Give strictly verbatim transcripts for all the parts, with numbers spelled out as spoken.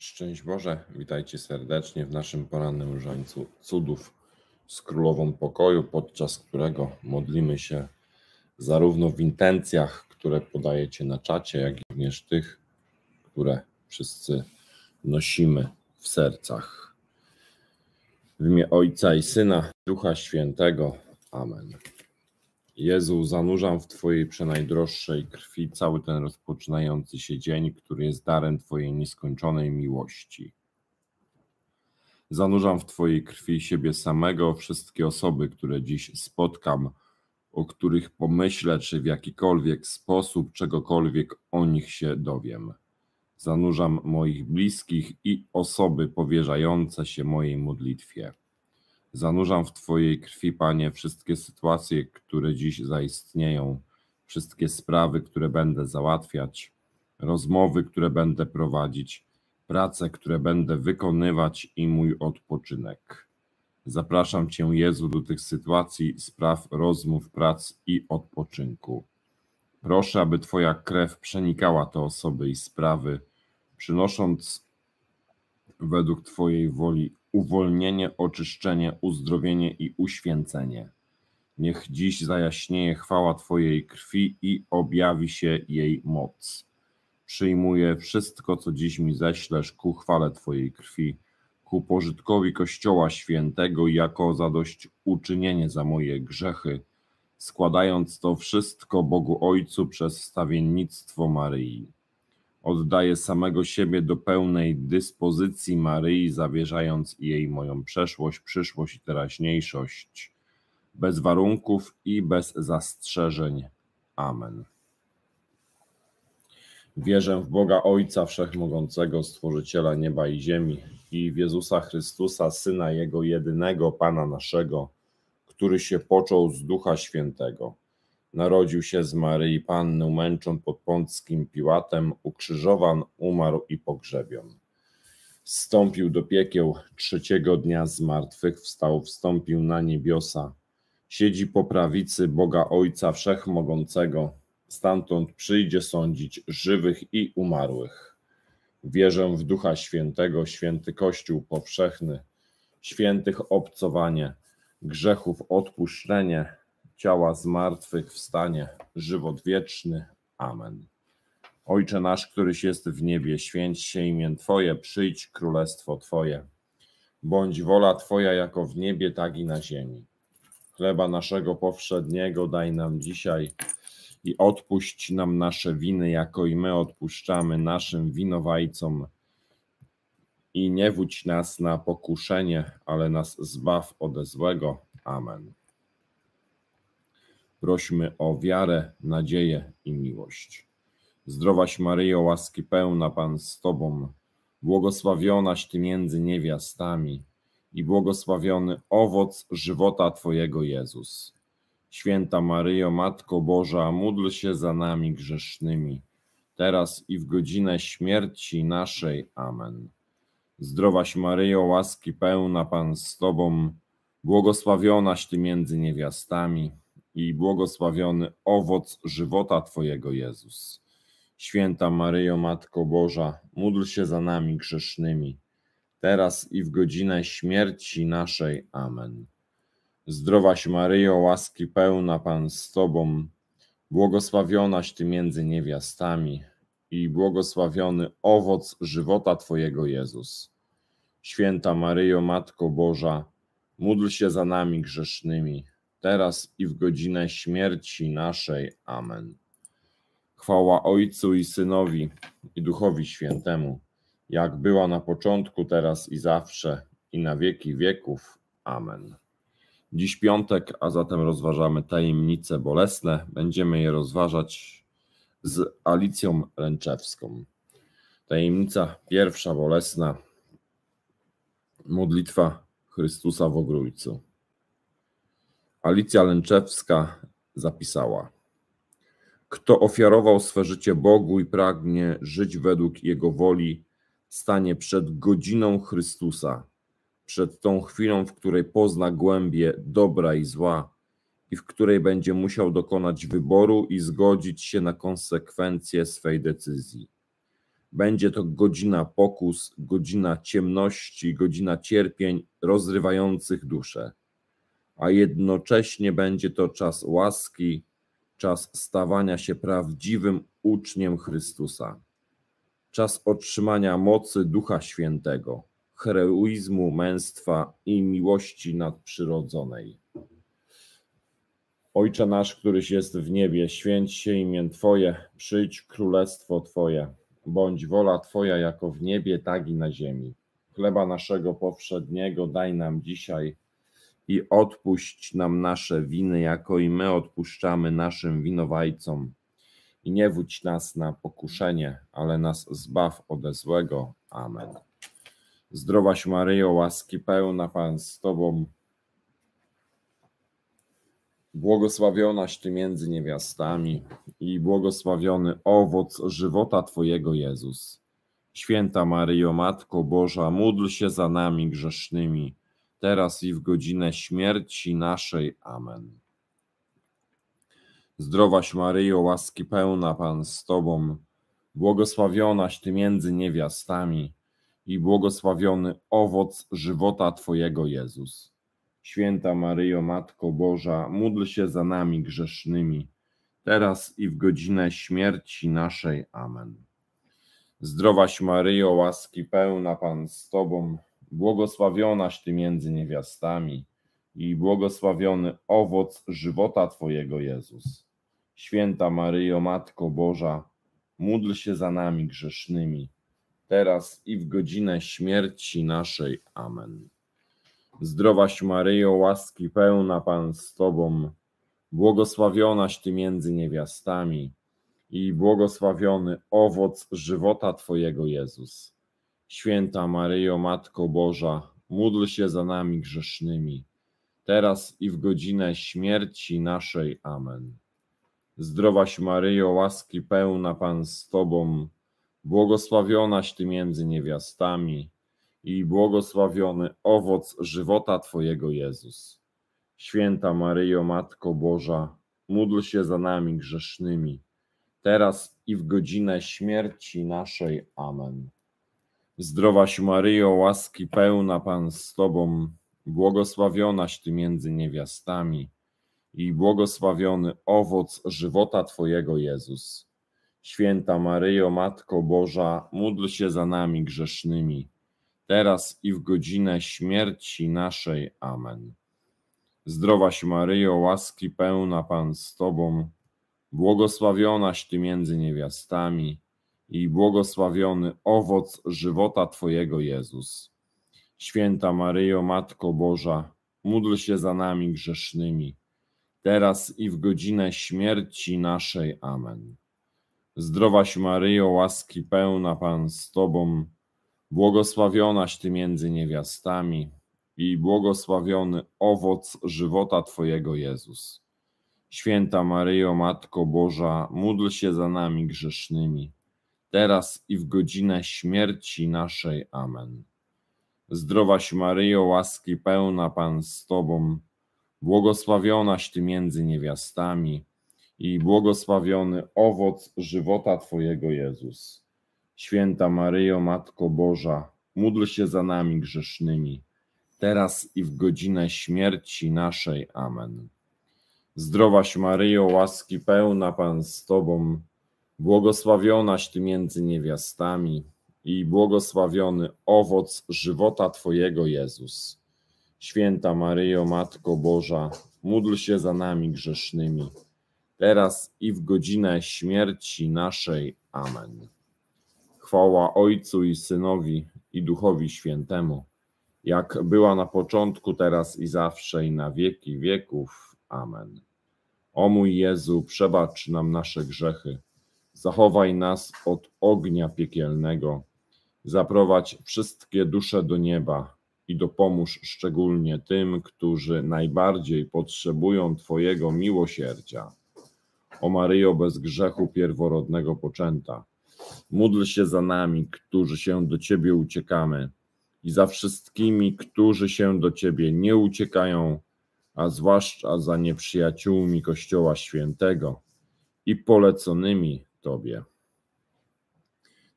Szczęść Boże, witajcie serdecznie w naszym porannym różańcu cudów z Królową Pokoju, podczas którego modlimy się zarówno w intencjach, które podajecie na czacie, jak i również tych, które wszyscy nosimy w sercach. W imię Ojca i Syna, Ducha Świętego. Amen. Jezu, zanurzam w Twojej przenajdroższej krwi cały ten rozpoczynający się dzień, który jest darem Twojej nieskończonej miłości. Zanurzam w Twojej krwi siebie samego, wszystkie osoby, które dziś spotkam, o których pomyślę, czy w jakikolwiek sposób czegokolwiek o nich się dowiem. Zanurzam moich bliskich i osoby powierzające się mojej modlitwie. Zanurzam w Twojej krwi, Panie, wszystkie sytuacje, które dziś zaistnieją, wszystkie sprawy, które będę załatwiać, rozmowy, które będę prowadzić, prace, które będę wykonywać i mój odpoczynek. Zapraszam Cię, Jezu, do tych sytuacji, spraw, rozmów, prac i odpoczynku. Proszę, aby Twoja krew przenikała te osoby i sprawy, przynosząc według Twojej woli uwolnienie, oczyszczenie, uzdrowienie i uświęcenie. Niech dziś zajaśnieje chwała Twojej krwi i objawi się jej moc. Przyjmuję wszystko, co dziś mi ześlesz ku chwale Twojej krwi, ku pożytkowi Kościoła Świętego i jako zadośćuczynienie za moje grzechy, składając to wszystko Bogu Ojcu przez wstawiennictwo Maryi. Oddaję samego siebie do pełnej dyspozycji Maryi, zawierzając jej moją przeszłość, przyszłość i teraźniejszość, bez warunków i bez zastrzeżeń. Amen. Wierzę w Boga Ojca Wszechmogącego, Stworzyciela nieba i ziemi, i w Jezusa Chrystusa, Syna Jego jedynego, Pana naszego, który się począł z Ducha Świętego. Narodził się z Maryi Panny, umęczon pod Pąckim Piłatem, ukrzyżowan, umarł i pogrzebion. Wstąpił do piekieł, trzeciego dnia z martwych wstał, wstąpił na niebiosa, siedzi po prawicy Boga Ojca Wszechmogącego, stamtąd przyjdzie sądzić żywych i umarłych. Wierzę w Ducha Świętego, święty Kościół powszechny, świętych obcowanie, grzechów odpuszczenie, ciała zmartwychwstanie, żywot wieczny. Amen. Ojcze nasz, któryś jest w niebie, święć się imię Twoje, przyjdź królestwo Twoje. Bądź wola Twoja jako w niebie, tak i na ziemi. Chleba naszego powszedniego daj nam dzisiaj i odpuść nam nasze winy, jako i my odpuszczamy naszym winowajcom. I nie wódź nas na pokuszenie, ale nas zbaw ode złego. Amen. Prośmy o wiarę, nadzieję i miłość. Zdrowaś Maryjo, łaski pełna, Pan z Tobą, błogosławionaś Ty między niewiastami i błogosławiony owoc żywota Twojego Jezus. Święta Maryjo, Matko Boża, módl się za nami grzesznymi, teraz i w godzinę śmierci naszej. Amen. Zdrowaś Maryjo, łaski pełna, Pan z Tobą, błogosławionaś Ty między niewiastami i błogosławiony owoc żywota Twojego Jezus. Święta Maryjo, Matko Boża, módl się za nami grzesznymi, teraz i w godzinę śmierci naszej. Amen. Zdrowaś Maryjo, łaski pełna, Pan z Tobą, błogosławionaś Ty między niewiastami i błogosławiony owoc żywota Twojego Jezus. Święta Maryjo, Matko Boża, módl się za nami grzesznymi, teraz i w godzinę śmierci naszej. Amen. Chwała Ojcu i Synowi i Duchowi Świętemu, jak była na początku, teraz i zawsze, i na wieki wieków. Amen. Dziś piątek, a zatem rozważamy tajemnice bolesne. Będziemy je rozważać z Alicją Lęczewską. Tajemnica pierwsza bolesna. Modlitwa Chrystusa w Ogrójcu. Alicja Lęczewska zapisała: kto ofiarował swe życie Bogu i pragnie żyć według Jego woli, stanie przed godziną Chrystusa, przed tą chwilą, w której pozna głębie dobra i zła i w której będzie musiał dokonać wyboru i zgodzić się na konsekwencje swej decyzji. Będzie to godzina pokus, godzina ciemności, godzina cierpień rozrywających duszę, a jednocześnie będzie to czas łaski, czas stawania się prawdziwym uczniem Chrystusa, czas otrzymania mocy Ducha Świętego, heroizmu męstwa i miłości nadprzyrodzonej. Ojcze nasz, któryś jest w niebie, święć się imię Twoje, przyjdź królestwo Twoje, bądź wola Twoja jako w niebie, tak i na ziemi. Chleba naszego powszedniego daj nam dzisiaj i odpuść nam nasze winy, jako i my odpuszczamy naszym winowajcom. I nie wódź nas na pokuszenie, ale nas zbaw ode złego. Amen. Zdrowaś Maryjo, łaski pełna, Pan z Tobą, błogosławionaś Ty między niewiastami i błogosławiony owoc żywota Twojego, Jezus. Święta Maryjo, Matko Boża, módl się za nami grzesznymi, teraz i w godzinę śmierci naszej. Amen. Zdrowaś Maryjo, łaski pełna, Pan z Tobą, błogosławionaś Ty między niewiastami i błogosławiony owoc żywota Twojego, Jezus. Święta Maryjo, Matko Boża, módl się za nami grzesznymi, teraz i w godzinę śmierci naszej. Amen. Zdrowaś Maryjo, łaski pełna, Pan z Tobą, błogosławionaś Ty między niewiastami i błogosławiony owoc żywota Twojego, Jezus. Święta Maryjo, Matko Boża, módl się za nami grzesznymi, teraz i w godzinę śmierci naszej. Amen. Zdrowaś Maryjo, łaski pełna, Pan z Tobą, błogosławionaś Ty między niewiastami i błogosławiony owoc żywota Twojego, Jezus. Święta Maryjo, Matko Boża, módl się za nami grzesznymi, teraz i w godzinę śmierci naszej. Amen. Zdrowaś Maryjo, łaski pełna, Pan z Tobą, błogosławionaś Ty między niewiastami i błogosławiony owoc żywota Twojego, Jezus. Święta Maryjo, Matko Boża, módl się za nami grzesznymi, teraz i w godzinę śmierci naszej. Amen. Zdrowaś Maryjo, łaski pełna, Pan z Tobą, błogosławionaś Ty między niewiastami i błogosławiony owoc żywota Twojego, Jezus. Święta Maryjo, Matko Boża, módl się za nami grzesznymi, teraz i w godzinę śmierci naszej. Amen. Zdrowaś Maryjo, łaski pełna, Pan z Tobą, błogosławionaś Ty między niewiastami i błogosławiony owoc żywota Twojego, Jezus. Święta Maryjo, Matko Boża, módl się za nami grzesznymi, teraz i w godzinę śmierci naszej. Amen. Zdrowaś Maryjo, łaski pełna, Pan z Tobą, błogosławionaś Ty między niewiastami i błogosławiony owoc żywota Twojego, Jezus. Święta Maryjo, Matko Boża, módl się za nami grzesznymi, teraz i w godzinę śmierci naszej. Amen. Zdrowaś Maryjo, łaski pełna, Pan z Tobą, błogosławionaś Ty między niewiastami i błogosławiony owoc żywota Twojego, Jezus. Święta Maryjo, Matko Boża, módl się za nami grzesznymi, teraz i w godzinę śmierci naszej. Amen. Zdrowaś Maryjo, łaski pełna, Pan z Tobą, błogosławionaś Ty między niewiastami i błogosławiony owoc żywota Twojego, Jezus. Święta Maryjo, Matko Boża, módl się za nami grzesznymi, teraz i w godzinę śmierci naszej. Amen. Chwała Ojcu i Synowi i Duchowi Świętemu, jak była na początku, teraz i zawsze, i na wieki wieków. Amen. O mój Jezu, przebacz nam nasze grzechy, zachowaj nas od ognia piekielnego, zaprowadź wszystkie dusze do nieba i dopomóż szczególnie tym, którzy najbardziej potrzebują Twojego miłosierdzia. O Maryjo, bez grzechu pierworodnego poczęta, módl się za nami, którzy się do Ciebie uciekamy, i za wszystkimi, którzy się do Ciebie nie uciekają, a zwłaszcza za nieprzyjaciółmi Kościoła Świętego i poleconymi Tobie.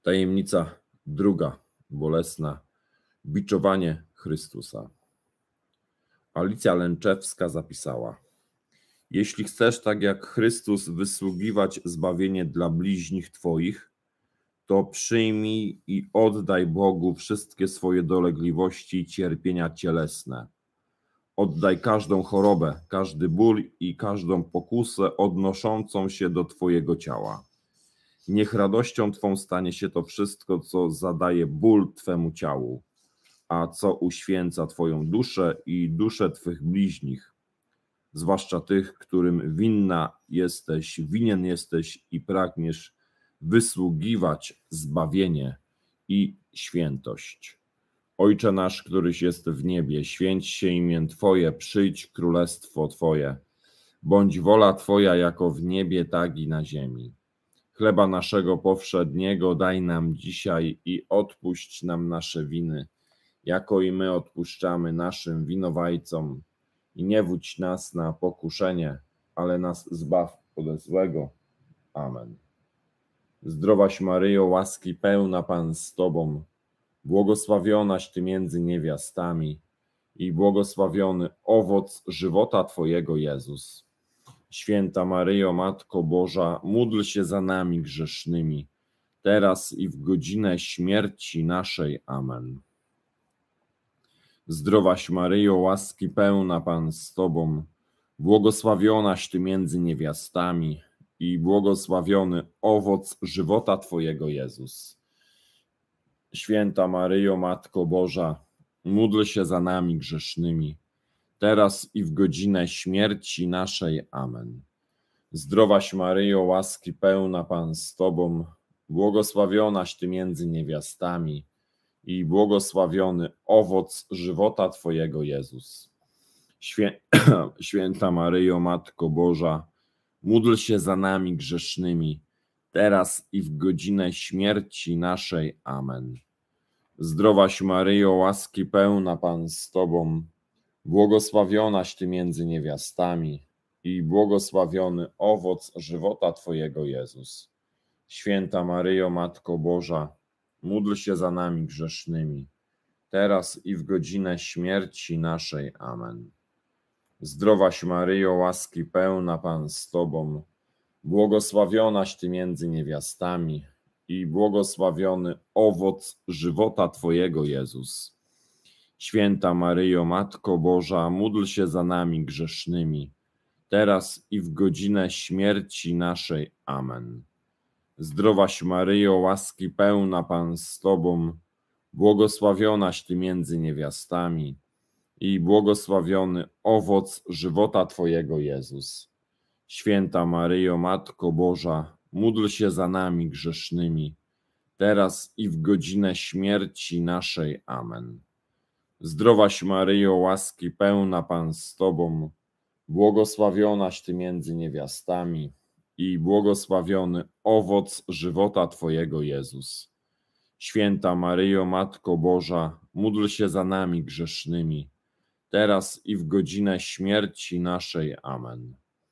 Tajemnica druga, bolesna, biczowanie Chrystusa. Alicja Lęczewska zapisała: jeśli chcesz tak jak Chrystus wysługiwać zbawienie dla bliźnich Twoich, to przyjmij i oddaj Bogu wszystkie swoje dolegliwości i cierpienia cielesne. Oddaj każdą chorobę, każdy ból i każdą pokusę odnoszącą się do Twojego ciała. Niech radością Twą stanie się to wszystko, co zadaje ból Twemu ciału, a co uświęca Twoją duszę i duszę Twych bliźnich, zwłaszcza tych, którym winna jesteś, winien jesteś i pragniesz wysługiwać zbawienie i świętość. Ojcze nasz, któryś jest w niebie, święć się imię Twoje, przyjdź królestwo Twoje. Bądź wola Twoja jako w niebie, tak i na ziemi. Chleba naszego powszedniego daj nam dzisiaj i odpuść nam nasze winy, jako i my odpuszczamy naszym winowajcom. I nie wódź nas na pokuszenie, ale nas zbaw ode złego. Amen. Zdrowaś Maryjo, łaski pełna Pan z Tobą, błogosławionaś Ty między niewiastami i błogosławiony owoc żywota Twojego, Jezus. Święta Maryjo, Matko Boża, módl się za nami grzesznymi, teraz i w godzinę śmierci naszej. Amen. Zdrowaś Maryjo, łaski pełna Pan z Tobą, błogosławionaś Ty między niewiastami i błogosławiony owoc żywota Twojego, Jezus. Święta Maryjo, Matko Boża, módl się za nami grzesznymi, teraz i w godzinę śmierci naszej. Amen. Zdrowaś Maryjo, łaski pełna Pan z Tobą, błogosławionaś Ty między niewiastami i błogosławiony owoc żywota Twojego, Jezus. Świę... Święta Maryjo, Matko Boża, módl się za nami grzesznymi, teraz i w godzinę śmierci naszej. Amen. Zdrowaś Maryjo, łaski pełna Pan z Tobą, błogosławionaś Ty między niewiastami i błogosławiony owoc żywota Twojego, Jezus. Święta Maryjo, Matko Boża, módl się za nami grzesznymi, teraz i w godzinę śmierci naszej. Amen. Zdrowaś Maryjo, łaski pełna Pan z Tobą, błogosławionaś Ty między niewiastami i błogosławiony owoc żywota Twojego, Jezus. Święta Maryjo, Matko Boża, módl się za nami grzesznymi, teraz i w godzinę śmierci naszej. Amen. Zdrowaś Maryjo, łaski pełna Pan z Tobą, błogosławionaś Ty między niewiastami i błogosławiony owoc żywota Twojego, Jezus. Święta Maryjo, Matko Boża, módl się za nami grzesznymi, teraz i w godzinę śmierci naszej. Amen. Zdrowaś Maryjo, łaski pełna Pan z Tobą, błogosławionaś Ty między niewiastami i błogosławiony owoc żywota Twojego, Jezus. Święta Maryjo, Matko Boża, módl się za nami grzesznymi, teraz i w godzinę śmierci naszej. Amen.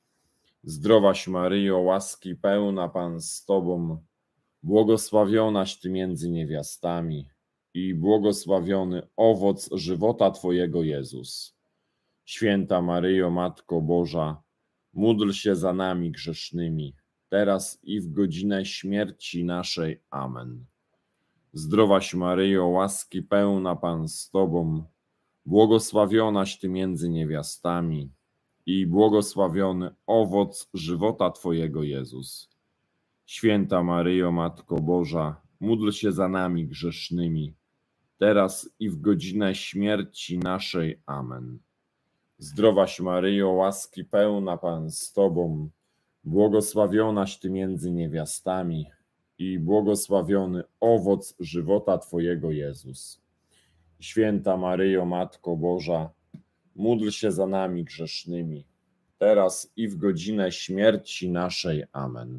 Zdrowaś Maryjo, łaski pełna Pan z Tobą, błogosławionaś Ty między niewiastami i błogosławiony owoc żywota Twojego, Jezus. Święta Maryjo, Matko Boża, módl się za nami grzesznymi, teraz i w godzinę śmierci naszej. Amen. Zdrowaś Maryjo, łaski pełna Pan z Tobą, błogosławionaś Ty między niewiastami i błogosławiony owoc żywota Twojego, Jezus. Święta Maryjo, Matko Boża, módl się za nami grzesznymi, teraz i w godzinę śmierci naszej. Amen. Zdrowaś Maryjo, łaski pełna Pan z Tobą, błogosławionaś Ty między niewiastami i błogosławiony owoc żywota Twojego, Jezus. Święta Maryjo, Matko Boża, módl się za nami grzesznymi, teraz i w godzinę śmierci naszej. Amen.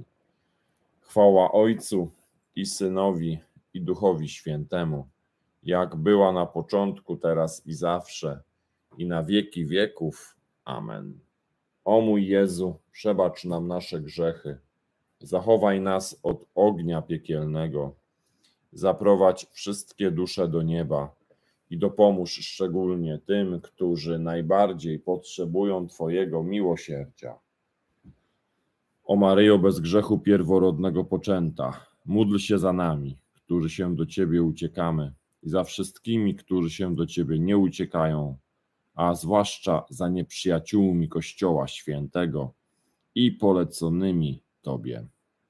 Chwała Ojcu i Synowi, i Duchowi Świętemu, jak była na początku, teraz i zawsze, i na wieki wieków. Amen. O mój Jezu, przebacz nam nasze grzechy, zachowaj nas od ognia piekielnego, Zaprowadź wszystkie dusze do nieba i dopomóż szczególnie tym, którzy najbardziej potrzebują Twojego miłosierdzia. O Maryjo, bez grzechu pierworodnego poczęta, módl się za nami, którzy się do Ciebie uciekamy, i za wszystkimi, którzy się do Ciebie nie uciekają, a zwłaszcza za nieprzyjaciółmi Kościoła Świętego i poleconymi Tobie.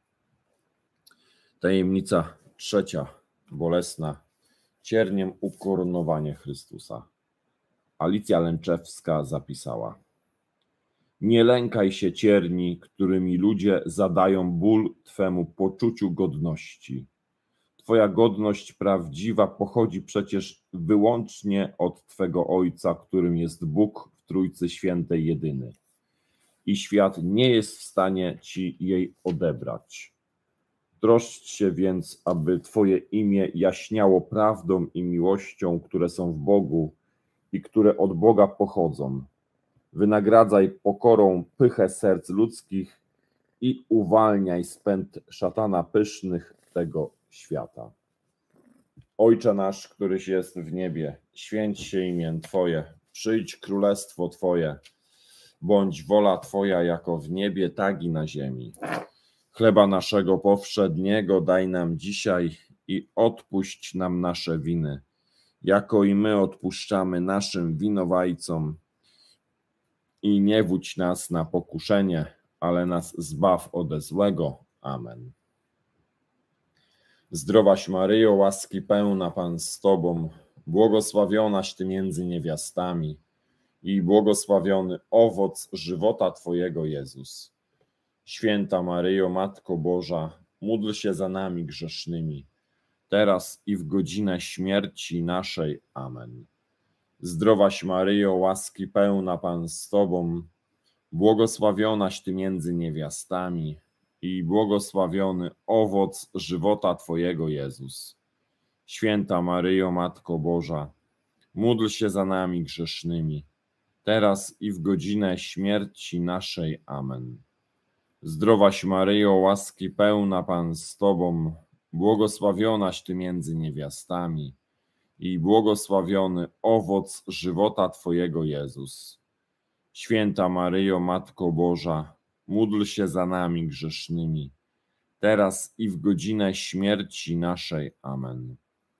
Tajemnica trzecia, bolesna, cierniem ukoronowanie Chrystusa. Alicja Lęczewska zapisała: nie lękaj się cierni, którymi ludzie zadają ból Twemu poczuciu godności. Twoja godność prawdziwa pochodzi przecież wyłącznie od Twego Ojca, którym jest Bóg w Trójcy Świętej jedyny. I świat nie jest w stanie Ci jej odebrać. Troszcz się więc, aby Twoje imię jaśniało prawdą i miłością, które są w Bogu i które od Boga pochodzą. Wynagradzaj pokorą pychę serc ludzkich i uwalniaj z pęd szatana pysznych tego świata. Ojcze nasz, któryś jest w niebie, święć się imię Twoje, przyjdź królestwo Twoje, bądź wola Twoja jako w niebie, tak i na ziemi. Chleba naszego powszedniego daj nam dzisiaj i odpuść nam nasze winy, jako i my odpuszczamy naszym winowajcom. I nie wódź nas na pokuszenie, ale nas zbaw ode złego. Amen. Zdrowaś Maryjo, łaski pełna, Pan z Tobą, błogosławionaś Ty między niewiastami i błogosławiony owoc żywota Twojego, Jezus. Święta Maryjo, Matko Boża, módl się za nami grzesznymi, teraz i w godzinę śmierci naszej. Amen. Zdrowaś Maryjo, łaski pełna, Pan z Tobą, błogosławionaś Ty między niewiastami i błogosławiony owoc żywota Twojego, Jezus. Święta Maryjo, Matko Boża, módl się za nami grzesznymi, teraz i w godzinę śmierci naszej. Amen. Zdrowaś Maryjo, łaski pełna, Pan z Tobą, błogosławionaś Ty między niewiastami i błogosławiony owoc żywota Twojego, Jezus. Święta Maryjo, Matko Boża, módl się za nami grzesznymi, teraz i w godzinę śmierci naszej. Amen.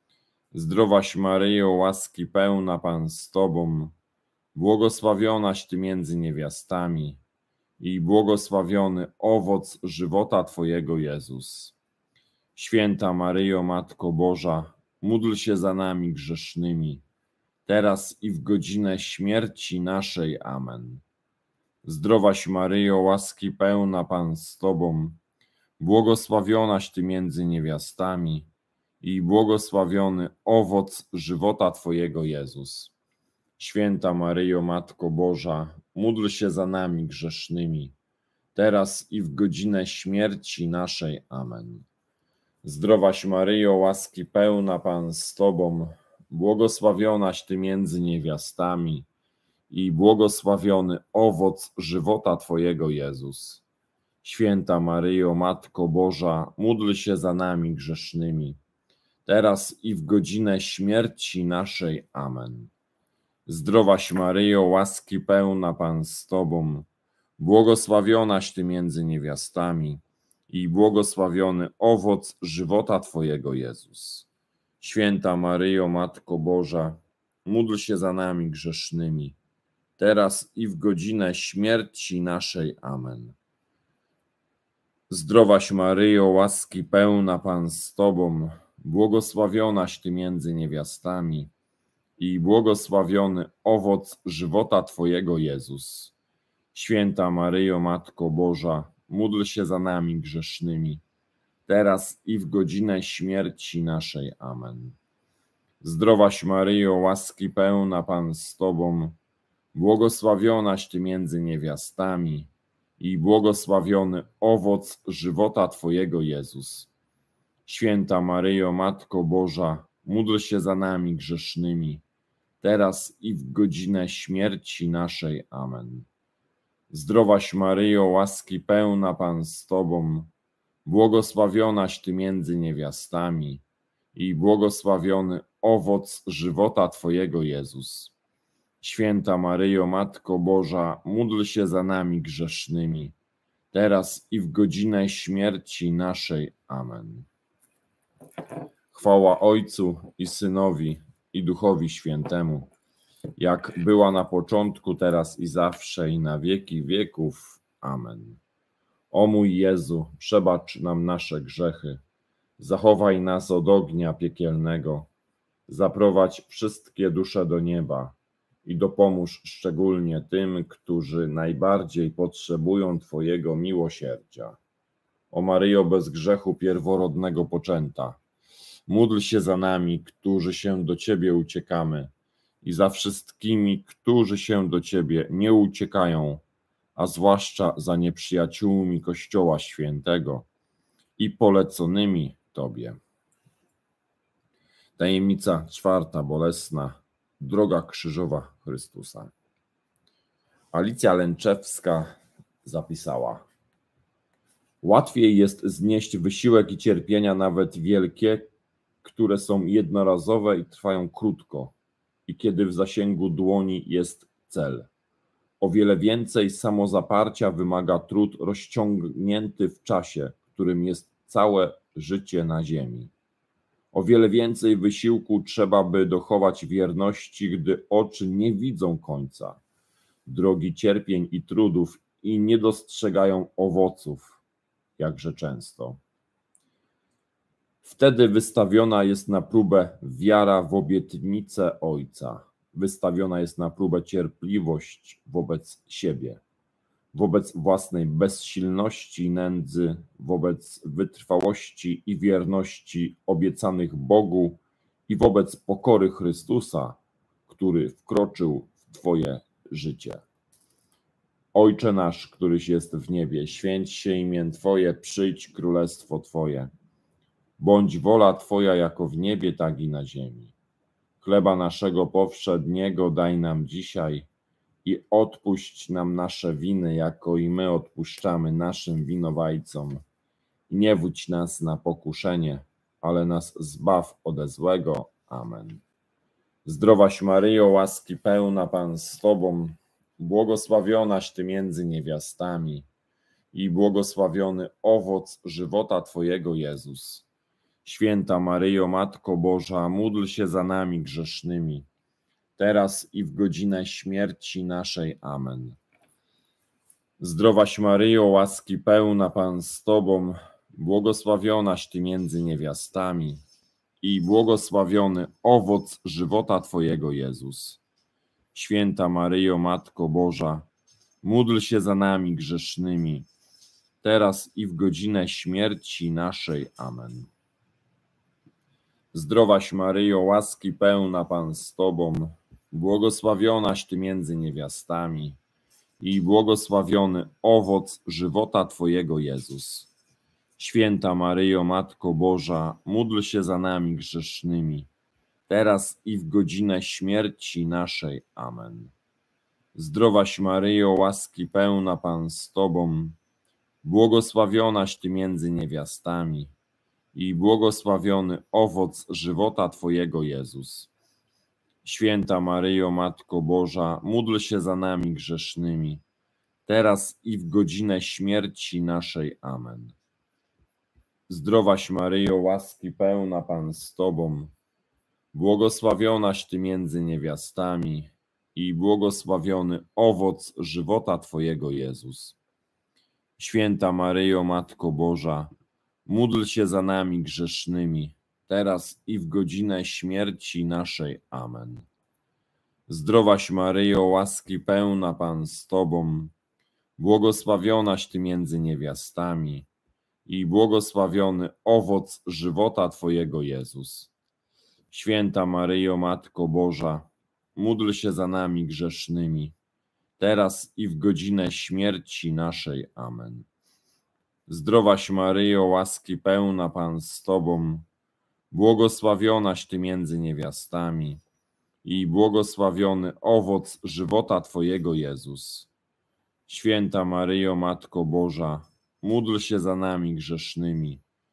Zdrowaś Maryjo, łaski pełna, Pan z Tobą, błogosławionaś Ty między niewiastami i błogosławiony owoc żywota Twojego, Jezus. Święta Maryjo, Matko Boża, módl się za nami grzesznymi, teraz i w godzinę śmierci naszej. Amen. Zdrowaś Maryjo, łaski pełna, Pan z Tobą, błogosławionaś Ty między niewiastami i błogosławiony owoc żywota Twojego, Jezus. Święta Maryjo, Matko Boża, módl się za nami grzesznymi, teraz i w godzinę śmierci naszej. Amen. Zdrowaś Maryjo, łaski pełna, Pan z Tobą, błogosławionaś Ty między niewiastami i błogosławiony owoc żywota Twojego, Jezus. Święta Maryjo, Matko Boża, módl się za nami grzesznymi, teraz i w godzinę śmierci naszej. Amen. Zdrowaś Maryjo, łaski pełna, Pan z Tobą, błogosławionaś Ty między niewiastami i błogosławiony owoc żywota Twojego, Jezus. Święta Maryjo, Matko Boża, módl się za nami grzesznymi, teraz i w godzinę śmierci naszej. Amen. Zdrowaś Maryjo, łaski pełna, Pan z Tobą, błogosławionaś Ty między niewiastami i błogosławiony owoc żywota Twojego, Jezus. Święta Maryjo, Matko Boża, módl się za nami grzesznymi, teraz i w godzinę śmierci naszej. Amen. Zdrowaś Maryjo, łaski pełna, Pan z Tobą, błogosławionaś Ty między niewiastami i błogosławiony owoc żywota Twojego, Jezus. Święta Maryjo, Matko Boża, módl się za nami grzesznymi, teraz i w godzinę śmierci naszej. Amen. Zdrowaś Maryjo, łaski pełna, Pan z Tobą, błogosławionaś Ty między niewiastami i błogosławiony owoc żywota Twojego, Jezus. Święta Maryjo, Matko Boża, módl się za nami grzesznymi, teraz i w godzinę śmierci naszej. Amen. Chwała Ojcu i Synowi, i Duchowi Świętemu, jak była na początku, teraz i zawsze, i na wieki wieków. Amen. O mój Jezu, przebacz nam nasze grzechy, zachowaj nas od ognia piekielnego, zaprowadź wszystkie dusze do nieba i dopomóż szczególnie tym, którzy najbardziej potrzebują Twojego miłosierdzia. O Maryjo, bez grzechu pierworodnego poczęta, módl się za nami, którzy się do Ciebie uciekamy, i za wszystkimi, którzy się do Ciebie nie uciekają, a zwłaszcza za nieprzyjaciółmi Kościoła Świętego i poleconymi Tobie. Tajemnica czwarta, bolesna, droga krzyżowa Chrystusa. Alicja Lęczewska zapisała: łatwiej jest znieść wysiłek i cierpienia, nawet wielkie, które są jednorazowe i trwają krótko, i kiedy w zasięgu dłoni jest cel. O wiele więcej samozaparcia wymaga trud rozciągnięty w czasie, którym jest całe życie na ziemi. O wiele więcej wysiłku trzeba, by dochować wierności, gdy oczy nie widzą końca drogi cierpień i trudów i nie dostrzegają owoców, jakże często. Wtedy wystawiona jest na próbę wiara w obietnicę Ojca. Wystawiona jest na próbę cierpliwość wobec siebie, wobec własnej bezsilności i nędzy, wobec wytrwałości i wierności obiecanych Bogu i wobec pokory Chrystusa, który wkroczył w Twoje życie. Ojcze nasz, któryś jest w niebie, święć się imię Twoje, przyjdź królestwo Twoje. Bądź wola Twoja jako w niebie, tak i na ziemi. Chleba naszego powszedniego daj nam dzisiaj i odpuść nam nasze winy, jako i my odpuszczamy naszym winowajcom. I nie wódź nas na pokuszenie, ale nas zbaw ode złego. Amen. Zdrowaś Maryjo, łaski pełna, Pan z Tobą, błogosławionaś Ty między niewiastami i błogosławiony owoc żywota Twojego, Jezus. Święta Maryjo, Matko Boża, módl się za nami grzesznymi, teraz i w godzinę śmierci naszej. Amen. Zdrowaś Maryjo, łaski pełna, Pan z Tobą, błogosławionaś Ty między niewiastami i błogosławiony owoc żywota Twojego, Jezus. Święta Maryjo, Matko Boża, módl się za nami grzesznymi, teraz i w godzinę śmierci naszej. Amen. Zdrowaś Maryjo, łaski pełna, Pan z Tobą, błogosławionaś Ty między niewiastami i błogosławiony owoc żywota Twojego, Jezus. Święta Maryjo, Matko Boża, módl się za nami grzesznymi, teraz i w godzinę śmierci naszej. Amen. Zdrowaś Maryjo, łaski pełna, Pan z Tobą, błogosławionaś Ty między niewiastami i błogosławiony owoc żywota Twojego, Jezus. Święta Maryjo, Matko Boża, módl się za nami grzesznymi, teraz i w godzinę śmierci naszej. Amen. Zdrowaś Maryjo, łaski pełna, Pan z Tobą, błogosławionaś Ty między niewiastami i błogosławiony owoc żywota Twojego, Jezus. Święta Maryjo, Matko Boża, módl się za nami grzesznymi, teraz i w godzinę śmierci naszej. Amen. Zdrowaś Maryjo, łaski pełna, Pan z Tobą, błogosławionaś Ty między niewiastami i błogosławiony owoc żywota Twojego, Jezus. Święta Maryjo, Matko Boża, módl się za nami grzesznymi, teraz i w godzinę śmierci naszej. Amen. Zdrowaś Maryjo, łaski pełna, Pan z Tobą, błogosławionaś Ty między niewiastami i błogosławiony owoc żywota Twojego, Jezus. Święta Maryjo, Matko Boża, módl się za nami grzesznymi,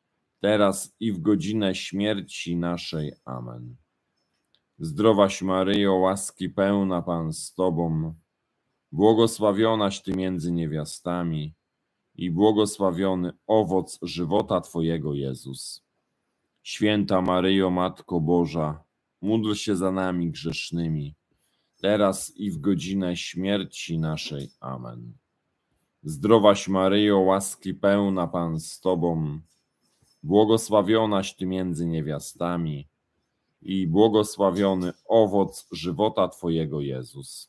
teraz i w godzinę śmierci naszej. Amen. Zdrowaś Maryjo, łaski pełna, Pan z Tobą, błogosławionaś Ty między niewiastami i błogosławiony owoc żywota Twojego, Jezus. Święta Maryjo, Matko Boża, módl się za nami grzesznymi, teraz i w godzinę śmierci naszej. Amen. Zdrowaś Maryjo, łaski pełna, Pan z Tobą, błogosławionaś Ty między niewiastami i błogosławiony owoc żywota Twojego, Jezus.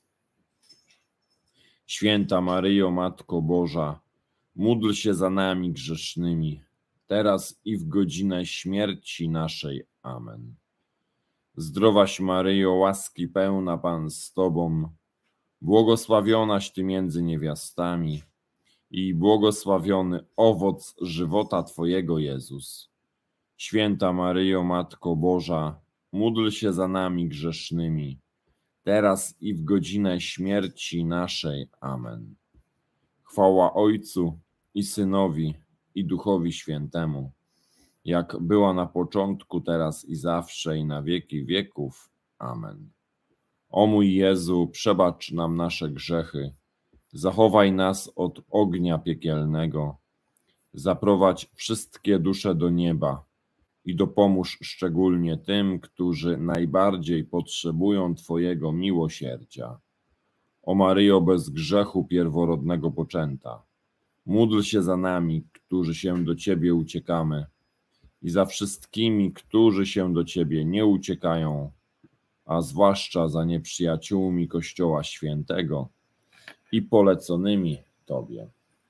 Święta Maryjo, Matko Boża, módl się za nami grzesznymi, teraz i w godzinę śmierci naszej. Amen. Zdrowaś Maryjo, łaski pełna, Pan z Tobą, błogosławionaś Ty między niewiastami i błogosławiony owoc żywota Twojego, Jezus. Święta Maryjo, Matko Boża, módl się za nami grzesznymi, teraz i w godzinę śmierci naszej. Amen. Chwała Ojcu i Synowi, i Duchowi Świętemu, jak była na początku, teraz i zawsze, i na wieki wieków. Amen. O mój Jezu, przebacz nam nasze grzechy, zachowaj nas od ognia piekielnego, zaprowadź wszystkie dusze do nieba i dopomóż szczególnie tym, którzy najbardziej potrzebują Twojego miłosierdzia. O Maryjo, bez grzechu pierworodnego poczęta, módl się za nami, którzy się do Ciebie uciekamy, i za wszystkimi, którzy się do Ciebie nie uciekają, a zwłaszcza za nieprzyjaciółmi Kościoła Świętego i poleconymi Tobie.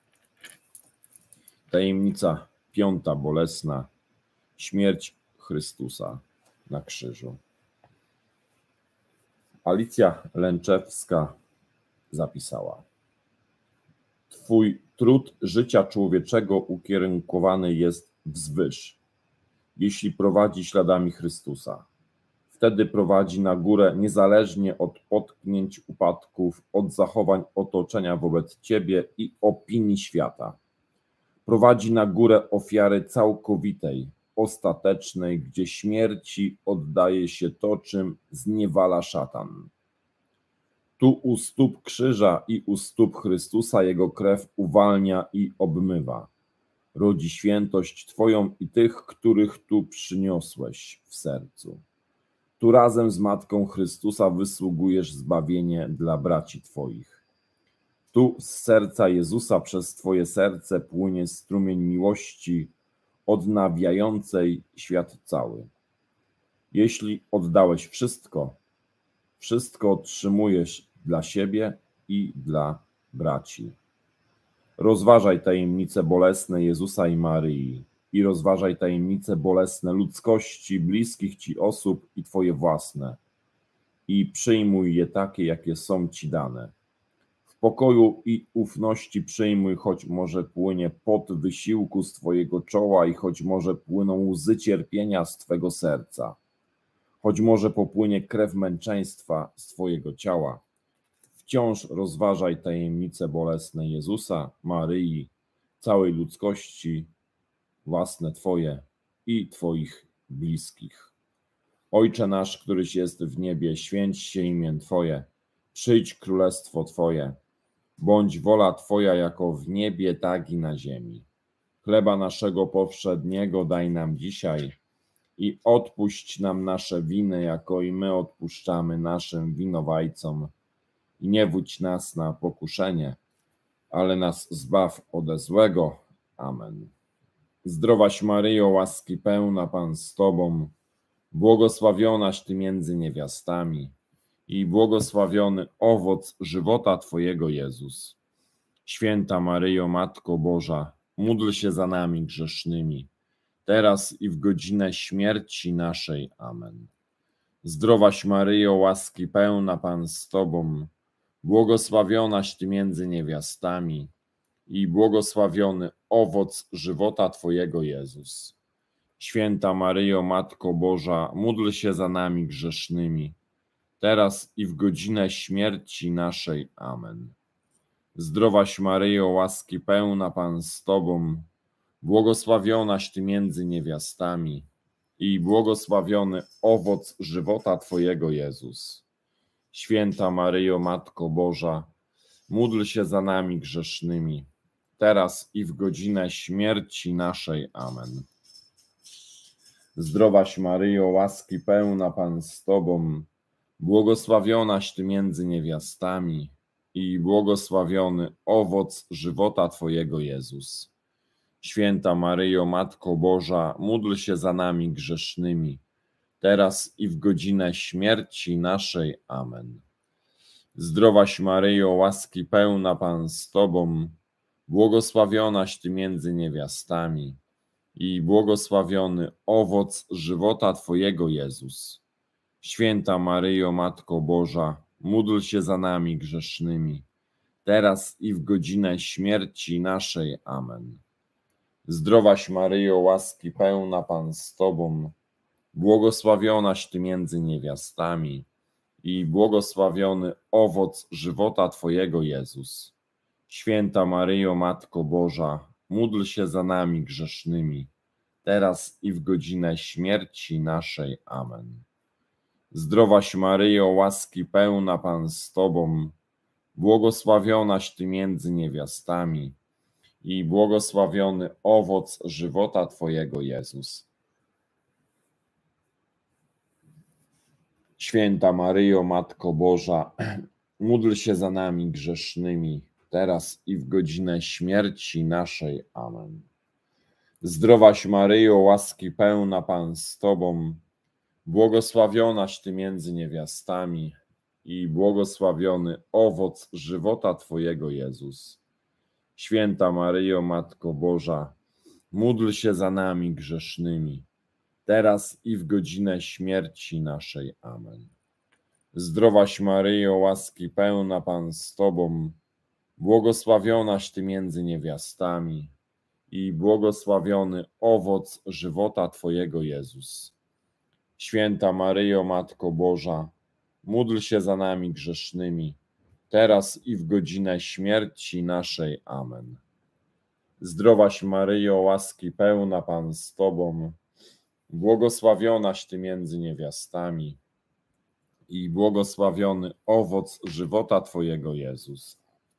Tajemnica piąta bolesna. Śmierć Chrystusa na krzyżu. Alicja Lęczewska zapisała: Twój trud życia człowieczego ukierunkowany jest wzwyż, jeśli prowadzi śladami Chrystusa. Wtedy prowadzi na górę niezależnie od potknięć, upadków, od zachowań otoczenia wobec Ciebie i opinii świata. Prowadzi na górę ofiary całkowitej, ostatecznej, gdzie śmierci oddaje się to, czym zniewala szatan. Tu u stóp krzyża i u stóp Chrystusa Jego krew uwalnia i obmywa. Rodzi świętość Twoją i tych, których tu przyniosłeś w sercu. Tu razem z Matką Chrystusa wysługujesz zbawienie dla braci Twoich. Tu z serca Jezusa przez Twoje serce płynie strumień miłości odnawiającej świat cały. Jeśli oddałeś wszystko, wszystko otrzymujesz dla siebie i dla braci. Rozważaj tajemnice bolesne Jezusa i Maryi i rozważaj tajemnice bolesne ludzkości, bliskich Ci osób i Twoje własne i przyjmuj je takie, jakie są Ci dane. W pokoju i ufności przyjmuj, choć może płynie pot wysiłku z Twojego czoła i choć może płyną łzy cierpienia z Twego serca, choć może popłynie krew męczeństwa z Twojego ciała. Wciąż rozważaj tajemnice bolesne Jezusa, Maryi, całej ludzkości, własne Twoje i Twoich bliskich. Ojcze nasz, któryś jest w niebie, święć się imię Twoje, przyjdź królestwo Twoje, bądź wola Twoja jako w niebie, tak i na ziemi. Chleba naszego powszedniego daj nam dzisiaj i odpuść nam nasze winy, jako i my odpuszczamy naszym winowajcom. I nie wódź nas na pokuszenie, ale nas zbaw ode złego. Amen. Zdrowaś Maryjo, łaski pełna, Pan z Tobą, błogosławionaś Ty między niewiastami i błogosławiony owoc żywota Twojego, Jezus. Święta Maryjo, Matko Boża, módl się za nami grzesznymi, teraz i w godzinę śmierci naszej. Amen. Zdrowaś Maryjo, łaski pełna, Pan z Tobą, błogosławionaś Ty między niewiastami i błogosławiony owoc żywota Twojego, Jezus. Święta Maryjo, Matko Boża, módl się za nami grzesznymi, teraz i w godzinę śmierci naszej. Amen. Zdrowaś Maryjo, łaski pełna, Pan z Tobą, błogosławionaś Ty między niewiastami i błogosławiony owoc żywota Twojego, Jezus. Święta Maryjo, Matko Boża, módl się za nami grzesznymi, teraz i w godzinę śmierci naszej. Amen. Zdrowaś Maryjo, łaski pełna, Pan z Tobą, błogosławionaś Ty między niewiastami i błogosławiony owoc żywota Twojego, Jezus. Święta Maryjo, Matko Boża, módl się za nami grzesznymi, teraz i w godzinę śmierci naszej. Amen. Zdrowaś Maryjo, łaski pełna, Pan z Tobą, błogosławionaś Ty między niewiastami i błogosławiony owoc żywota Twojego, Jezus. Święta Maryjo, Matko Boża, módl się za nami grzesznymi, teraz i w godzinę śmierci naszej. Amen. Zdrowaś Maryjo, łaski pełna, Pan z Tobą, błogosławionaś Ty między niewiastami i błogosławiony owoc żywota Twojego, Jezus. Święta Maryjo, Matko Boża, módl się za nami grzesznymi, teraz i w godzinę śmierci naszej. Amen. Zdrowaś Maryjo, łaski pełna, Pan z Tobą, błogosławionaś Ty między niewiastami i błogosławiony owoc żywota Twojego, Jezus. Święta Maryjo, Matko Boża, módl się za nami grzesznymi, teraz i w godzinę śmierci naszej. Amen. Zdrowaś Maryjo, łaski pełna, Pan z Tobą, błogosławionaś Ty między niewiastami i błogosławiony owoc żywota Twojego, Jezus. Święta Maryjo, Matko Boża, módl się za nami grzesznymi, teraz i w godzinę śmierci naszej. Amen. Zdrowaś Maryjo, łaski pełna, Pan z Tobą, błogosławionaś Ty między niewiastami i błogosławiony owoc żywota Twojego, Jezus. Święta Maryjo, Matko Boża, módl się za nami grzesznymi, teraz i w godzinę śmierci naszej. Amen. Zdrowaś Maryjo, łaski pełna, Pan z Tobą, błogosławionaś Ty między niewiastami i błogosławiony owoc żywota Twojego, Jezus.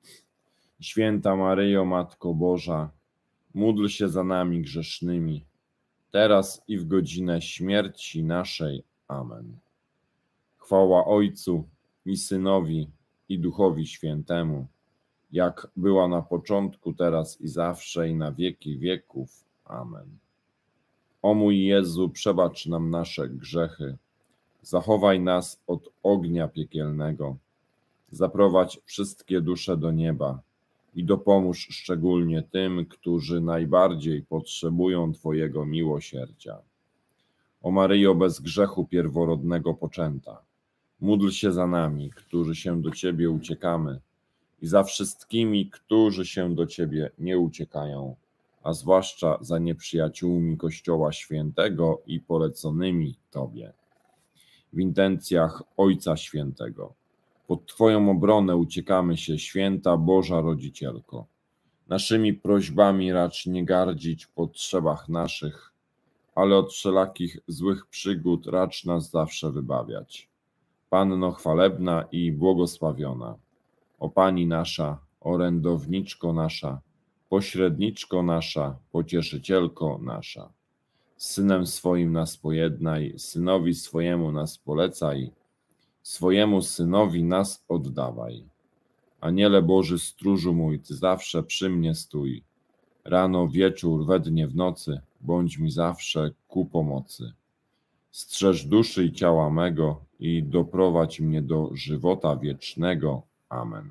Święta Maryjo, Matko Boża, módl się za nami grzesznymi, teraz i w godzinę śmierci naszej. Amen. Chwała Ojcu i Synowi i Duchowi Świętemu, jak była na początku, teraz i zawsze, i na wieki wieków. Amen. O mój Jezu, przebacz nam nasze grzechy, zachowaj nas od ognia piekielnego, zaprowadź wszystkie dusze do nieba i dopomóż szczególnie tym, którzy najbardziej potrzebują Twojego miłosierdzia. O Maryjo, bez grzechu pierworodnego poczęta, módl się za nami, którzy się do Ciebie uciekamy, i za wszystkimi, którzy się do Ciebie nie uciekają, a zwłaszcza za nieprzyjaciółmi Kościoła Świętego i poleconymi Tobie. W intencjach Ojca Świętego, pod Twoją obronę uciekamy się, Święta Boża Rodzicielko. Naszymi prośbami racz nie gardzić w potrzebach naszych, ale od wszelakich złych przygód racz nas zawsze wybawiać. Panno chwalebna i błogosławiona, o Pani nasza, orędowniczko nasza, pośredniczko nasza, pocieszycielko nasza. Z Synem swoim nas pojednaj, Synowi swojemu nas polecaj, swojemu Synowi nas oddawaj. Aniele Boży, stróżu mój, Ty zawsze przy mnie stój. Rano, wieczór, we dnie, w nocy, bądź mi zawsze ku pomocy. Strzeż duszy i ciała mego i doprowadź mnie do żywota wiecznego. Amen.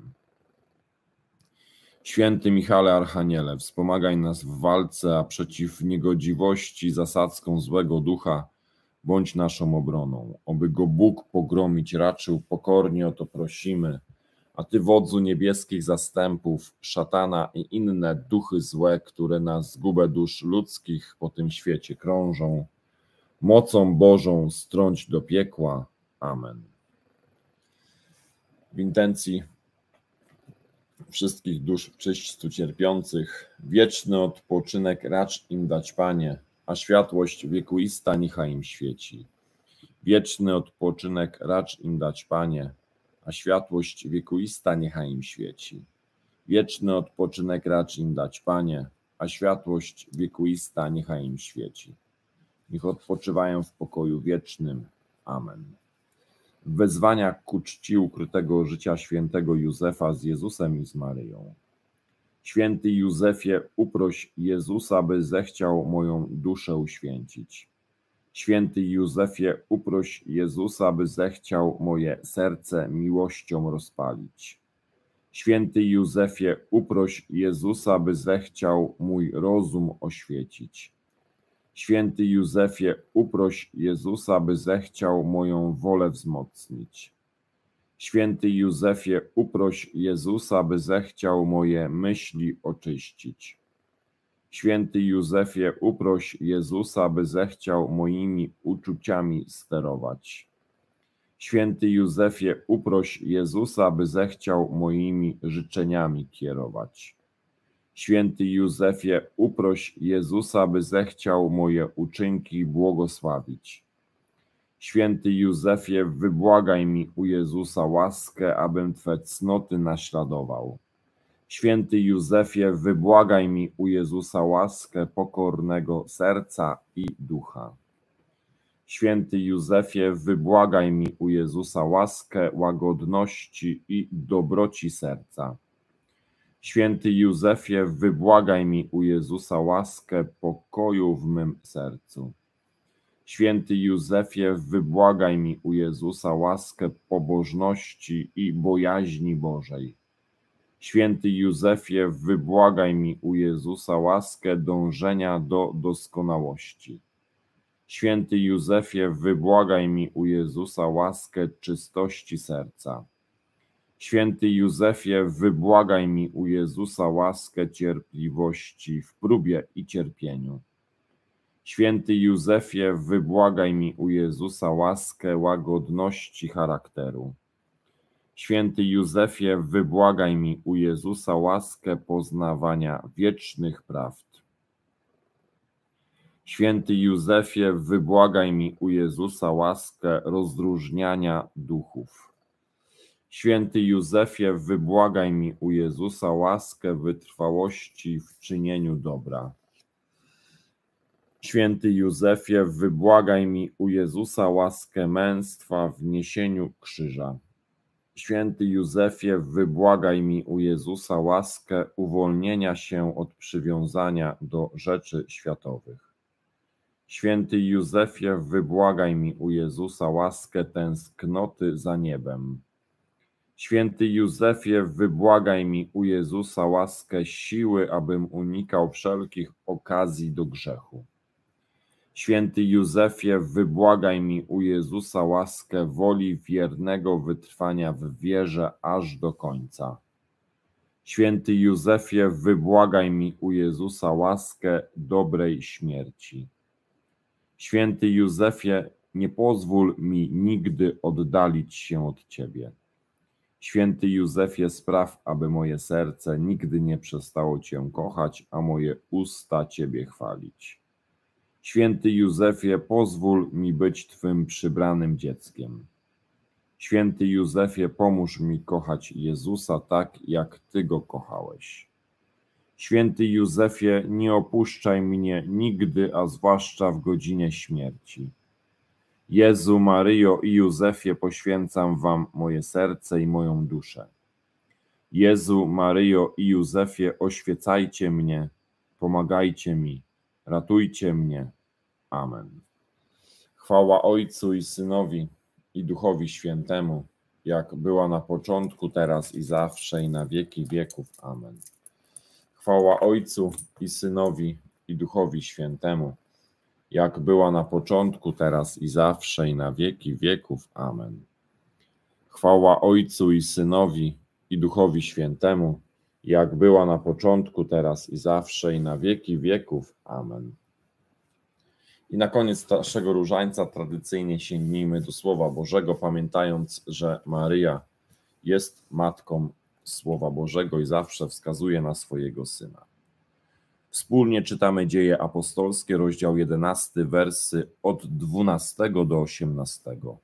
Święty Michale Archaniele, wspomagaj nas w walce, a przeciw niegodziwości zasadzką złego ducha bądź naszą obroną. Oby go Bóg pogromić raczył, pokornie o to prosimy. A Ty, wodzu niebieskich zastępów, szatana i inne duchy złe, które na zgubę dusz ludzkich po tym świecie krążą, mocą Bożą strąć do piekła. Amen. W intencji wszystkich dusz w czyśćcu cierpiących. Wieczny odpoczynek racz im dać, Panie, a światłość wiekuista niechaj im świeci. Wieczny odpoczynek racz im dać, Panie, a światłość wiekuista niechaj im świeci. Wieczny odpoczynek racz im dać, Panie, a światłość wiekuista niechaj im świeci. Niech odpoczywają w pokoju wiecznym. Amen. W wezwaniach ku czci ukrytego życia świętego Józefa z Jezusem i z Maryją. Święty Józefie, uproś Jezusa, by zechciał moją duszę uświęcić. Święty Józefie, uproś Jezusa, by zechciał moje serce miłością rozpalić. Święty Józefie, uproś Jezusa, by zechciał mój rozum oświecić. Święty Józefie, uproś Jezusa, by zechciał moją wolę wzmocnić. Święty Józefie, uproś Jezusa, by zechciał moje myśli oczyścić. Święty Józefie, uproś Jezusa, by zechciał moimi uczuciami sterować. Święty Józefie, uproś Jezusa, by zechciał moimi życzeniami kierować. Święty Józefie, uproś Jezusa, by zechciał moje uczynki błogosławić. Święty Józefie, wybłagaj mi u Jezusa łaskę, abym Twe cnoty naśladował. Święty Józefie, wybłagaj mi u Jezusa łaskę pokornego serca i ducha. Święty Józefie, wybłagaj mi u Jezusa łaskę łagodności i dobroci serca. Święty Józefie, wybłagaj mi u Jezusa łaskę pokoju w mym sercu. Święty Józefie, wybłagaj mi u Jezusa łaskę pobożności i bojaźni Bożej. Święty Józefie, wybłagaj mi u Jezusa łaskę dążenia do doskonałości. Święty Józefie, wybłagaj mi u Jezusa łaskę czystości serca. Święty Józefie, wybłagaj mi u Jezusa łaskę cierpliwości w próbie i cierpieniu. Święty Józefie, wybłagaj mi u Jezusa łaskę łagodności charakteru. Święty Józefie, wybłagaj mi u Jezusa łaskę poznawania wiecznych prawd. Święty Józefie, wybłagaj mi u Jezusa łaskę rozróżniania duchów. Święty Józefie, wybłagaj mi u Jezusa łaskę wytrwałości w czynieniu dobra. Święty Józefie, wybłagaj mi u Jezusa łaskę męstwa w niesieniu krzyża. Święty Józefie, wybłagaj mi u Jezusa łaskę uwolnienia się od przywiązania do rzeczy światowych. Święty Józefie, wybłagaj mi u Jezusa łaskę tęsknoty za niebem. Święty Józefie, wybłagaj mi u Jezusa łaskę siły, abym unikał wszelkich okazji do grzechu. Święty Józefie, wybłagaj mi u Jezusa łaskę woli wiernego wytrwania w wierze aż do końca. Święty Józefie, wybłagaj mi u Jezusa łaskę dobrej śmierci. Święty Józefie, nie pozwól mi nigdy oddalić się od Ciebie. Święty Józefie, spraw, aby moje serce nigdy nie przestało Cię kochać, a moje usta Ciebie chwalić. Święty Józefie, pozwól mi być Twym przybranym dzieckiem. Święty Józefie, pomóż mi kochać Jezusa tak, jak Ty Go kochałeś. Święty Józefie, nie opuszczaj mnie nigdy, a zwłaszcza w godzinie śmierci. Jezu, Maryjo i Józefie, poświęcam Wam moje serce i moją duszę. Jezu, Maryjo i Józefie, oświecajcie mnie, pomagajcie mi, ratujcie mnie. Amen. Chwała Ojcu i Synowi i Duchowi Świętemu, jak była na początku, teraz i zawsze, i na wieki wieków. Amen. Chwała Ojcu i Synowi i Duchowi Świętemu, jak była na początku, teraz i zawsze, i na wieki wieków. Amen. Chwała Ojcu i Synowi i Duchowi Świętemu, jak była na początku, teraz i zawsze, i na wieki wieków. Amen. I na koniec naszego różańca tradycyjnie sięgnijmy do Słowa Bożego, pamiętając, że Maryja jest Matką Słowa Bożego i zawsze wskazuje na swojego Syna. Wspólnie czytamy Dzieje Apostolskie, rozdział jedenasty, wersy od dwunastego do osiemnastego.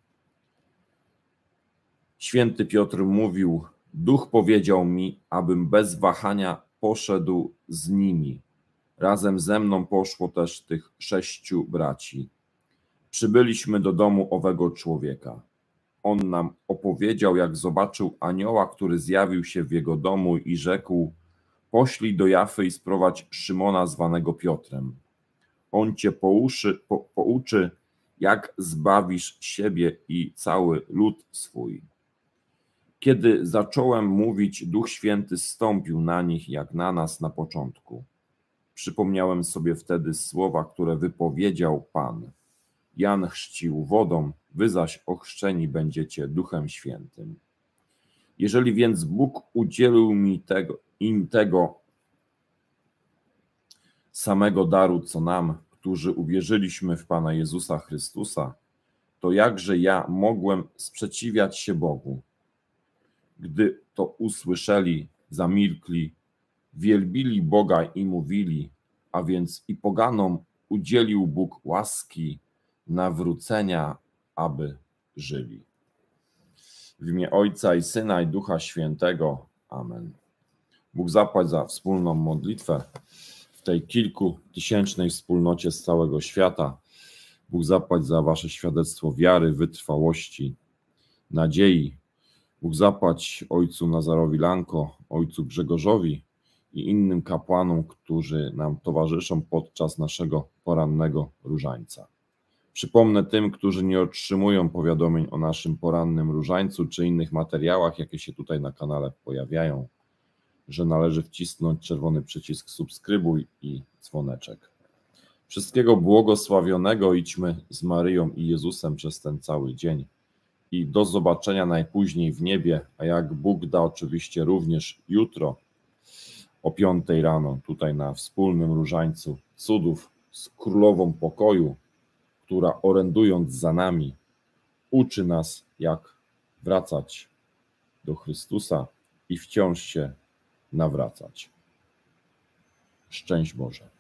Święty Piotr mówił: Duch powiedział mi, abym bez wahania poszedł z nimi. Razem ze mną poszło też tych sześciu braci. Przybyliśmy do domu owego człowieka. On nam opowiedział, jak zobaczył anioła, który zjawił się w jego domu i rzekł: Poślij do Jafy i sprowadź Szymona zwanego Piotrem. On cię pouczy, po, pouczy, jak zbawisz siebie i cały lud swój. Kiedy zacząłem mówić, Duch Święty zstąpił na nich, jak na nas na początku. Przypomniałem sobie wtedy słowa, które wypowiedział Pan. Jan chrzcił wodą, wy zaś ochrzczeni będziecie Duchem Świętym. Jeżeli więc Bóg udzielił mi tego, im tego samego daru, co nam, którzy uwierzyliśmy w Pana Jezusa Chrystusa, to jakże ja mogłem sprzeciwiać się Bogu? Gdy to usłyszeli, zamilkli, wielbili Boga i mówili, a więc i poganom udzielił Bóg łaski nawrócenia, aby żyli. W imię Ojca i Syna i Ducha Świętego. Amen. Bóg zapłać za wspólną modlitwę w tej kilkutysięcznej wspólnocie z całego świata. Bóg zapłać za wasze świadectwo wiary, wytrwałości, nadziei. Bóg zapłać ojcu Nazarowi Lanko, ojcu Grzegorzowi i innym kapłanom, którzy nam towarzyszą podczas naszego porannego różańca. Przypomnę tym, którzy nie otrzymują powiadomień o naszym porannym różańcu czy innych materiałach, jakie się tutaj na kanale pojawiają, że należy wcisnąć czerwony przycisk subskrybuj i dzwoneczek. Wszystkiego błogosławionego, idźmy z Maryją i Jezusem przez ten cały dzień i do zobaczenia najpóźniej w niebie, a jak Bóg da, oczywiście również jutro o piątej rano tutaj na wspólnym różańcu cudów z Królową Pokoju, która orędując za nami uczy nas, jak wracać do Chrystusa i wciąż się nawracać. Szczęść Boże.